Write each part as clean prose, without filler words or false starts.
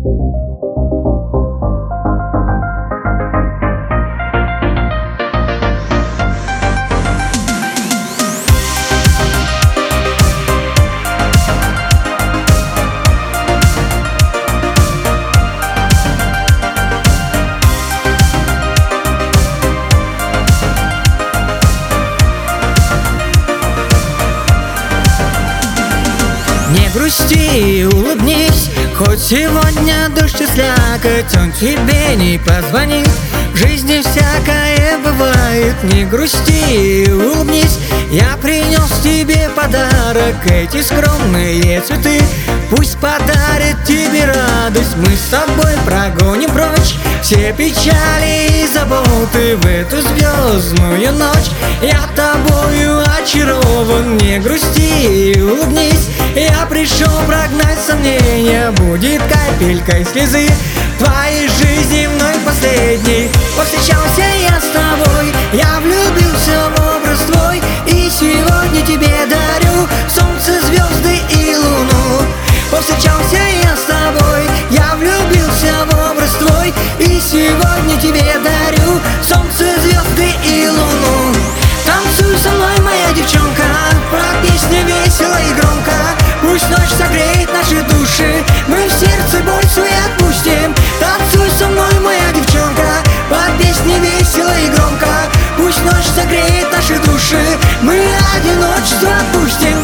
Не грусти, улыбнись, хоть сегодня дождь и слякоть, он тебе не позвонит. В жизни всякое бывает. Не грусти, улыбнись, я принес тебе подарок. Эти скромные цветы пусть подарят тебе радость. Мы с тобой прогоним прочь все печали и заботы. В эту звездную ночь я тобою очарован. Не грусти, улыбнись, я пришел прогнать сомнения. Будет капелькой слезы твоей жизни вновь последней. Повстречался я с тобой, я влюбился в образ твой, и сегодня тебе дарю солнце, звезды и луну. Повстречался я с тобой, я влюбился в образ твой, и сегодня тебе дарю солнце, звезды и луну. Танцуй со мной, моя девчонка, под песню весело и громко. Пусть ночь согреет наши души, мы в сердце боль свою отпустим. Танцуй со мной, моя девчонка, под песню весело и громко. Пусть ночь согреет наши души, мы одиночество отпустим.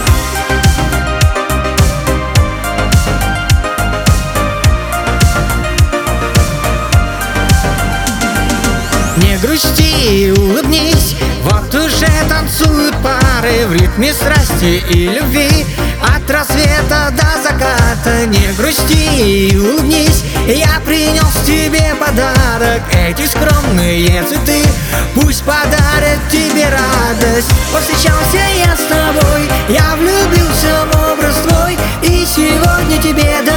Не грусти, улыбнись, вот уже танцуют пары в ритме страсти и любви. От рассвета до заката. Не грусти, улыбнись, я принес тебе подарок. Эти скромные цветы пусть подарят тебе радость. Повстречался я с тобой, я влюбился в образ твой, и сегодня тебе